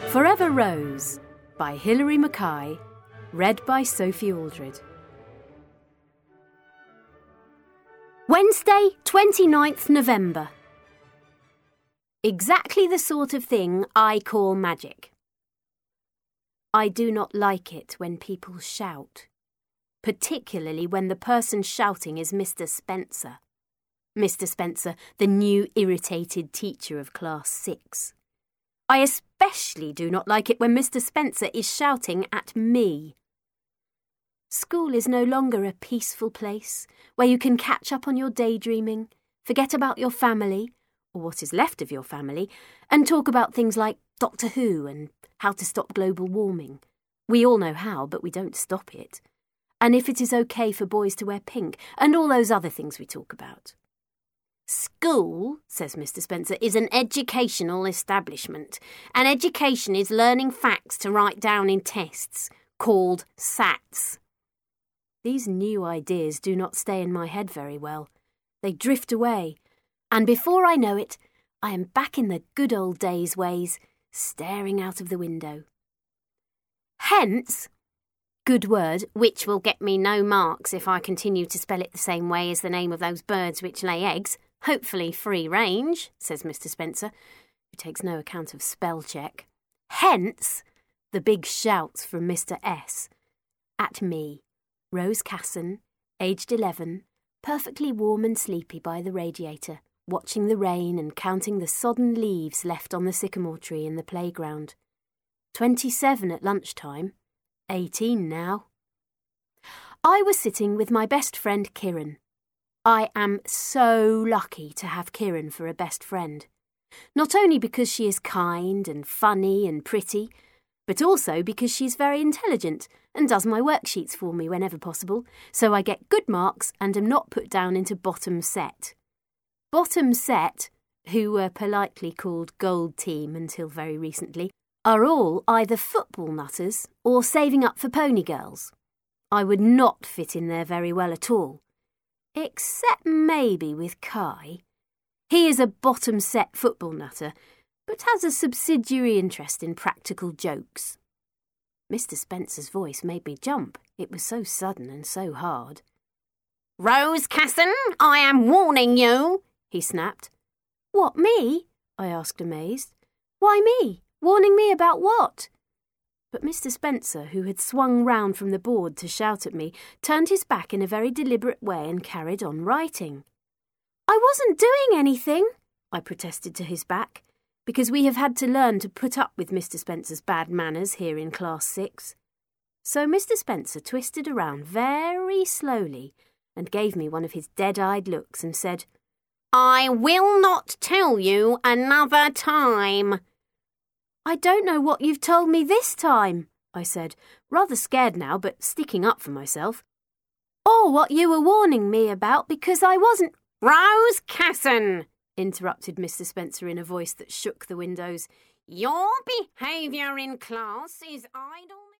Forever Rose by Hilary Mackay, read by Sophie Aldred. Wednesday, 29th November. Exactly the sort of thing I call magic. I do not like it when people shout, particularly when the person shouting is Mr. Spencer. Mr. Spencer, the new irritated teacher of Class 6. I especially do not like it when Mr. Spencer is shouting at me. School is no longer a peaceful place where you can catch up on your daydreaming, forget about your family, or what is left of your family, and talk about things like Doctor Who and how to stop global warming. We all know how, but we don't stop it. And if it is okay for boys to wear pink, and all those other things we talk about. School, says Mr. Spencer, is an educational establishment. And education is learning facts to write down in tests, called SATs. These new ideas do not stay in my head very well. They drift away, and before I know it, I am back in the good old days ways, staring out of the window. Hence, good word, which will get me no marks if I continue to spell it the same way as the name of those birds which lay eggs, hopefully free range, says Mr. Spencer, who takes no account of spell check. Hence, the big shouts from Mr. S. At me, Rose Casson, aged 11, perfectly warm and sleepy by the radiator, watching the rain and counting the sodden leaves left on the sycamore tree in the playground. 27 at lunchtime, 18 now. I was sitting with my best friend Kiran. I am so lucky to have Kiran for a best friend. Not only because she is kind and funny and pretty, but also because she's very intelligent and does my worksheets for me whenever possible, so I get good marks and am not put down into bottom set. Bottom set, who were politely called Gold Team until very recently, are all either football nutters or saving up for pony girls. I would not fit in there very well at all. Except maybe with Kai. He is a bottom-set football nutter, but has a subsidiary interest in practical jokes. Mr. Spencer's voice made me jump. It was so sudden and so hard. "Rose Casson, I am warning you," he snapped. "What, me?" I asked, amazed. "Why me? Warning me about what?" But Mr. Spencer, who had swung round from the board to shout at me, turned his back in a very deliberate way and carried on writing. "I wasn't doing anything," I protested to his back, because we have had to learn to put up with Mr. Spencer's bad manners here in Class 6. So Mr. Spencer twisted around very slowly and gave me one of his dead-eyed looks and said, "I will not tell you another time." "I don't know what you've told me this time," I said, rather scared now, but sticking up for myself. "Or what you were warning me about, because I wasn't—" "Rose Casson," interrupted Mr. Spencer in a voice that shook the windows, "your behaviour in class is idle."